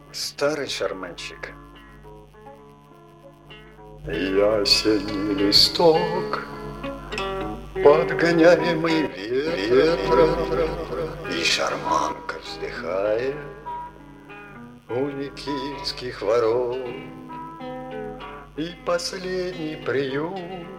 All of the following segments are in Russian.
Старый шарманщик. Ясенний листок, подгоняемый ветром, И шарманка вздыхает у Никитских ворот. И последний приют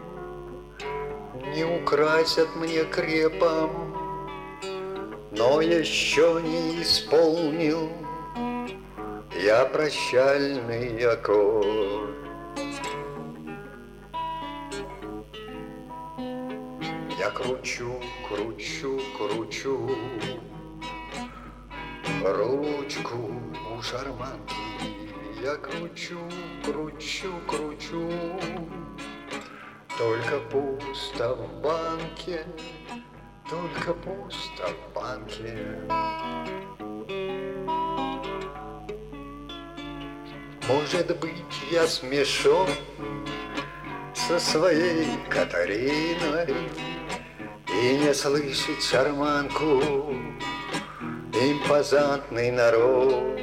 не украсят мне крепом, но еще не исполнил я прощальный аккорд. Я кручу, кручу, кручу ручку у шарманки. Я кручу, кручу, кручу, только пусто в банке, только пусто в банке. Может быть, я смешон со своей Катариной и не слышит шарманку импозантный народ.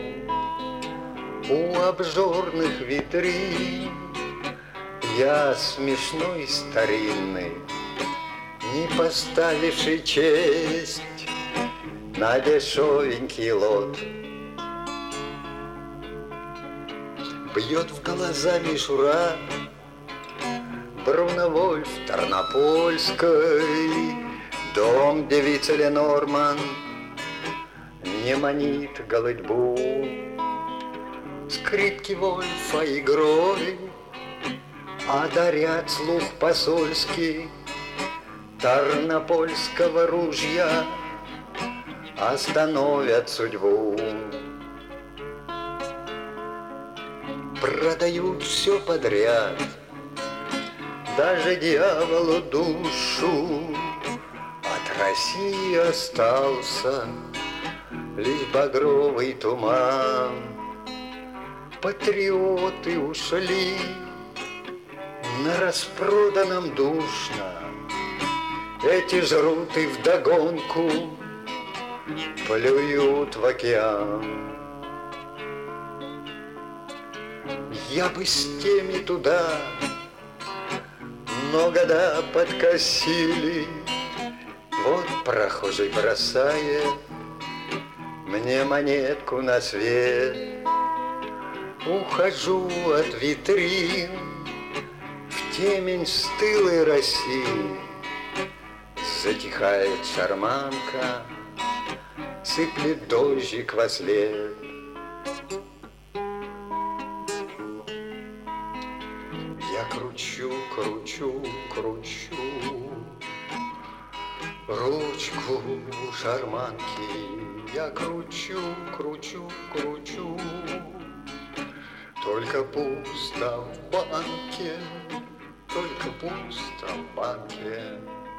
У обжорных витрин я смешной старинный, не поставивший честь на дешевенький лот. Бьет в глаза мишура Бруновольф Тарнопольской, дом девицы Ленорман не манит голытьбу. Скрипки Вольфа игрой одарят слух посольский, Тарнопольского ружья остановят судьбу. Продают все подряд, даже дьяволу душу. От России остался лишь багровый туман. Патриоты ушли, на распроданном душно. Эти жрут и вдогонку плюют в океан. Я бы с теми туда, но года подкосили. Вот прохожий бросает мне монетку на свет. Ухожу от витрин в темень стылой России. Затихает шарманка, сыплет дождик вослед. Я кручу, кручу, кручу ручку шарманки. Я кручу, кручу, кручу, только пусто в банке, только пусто в банке.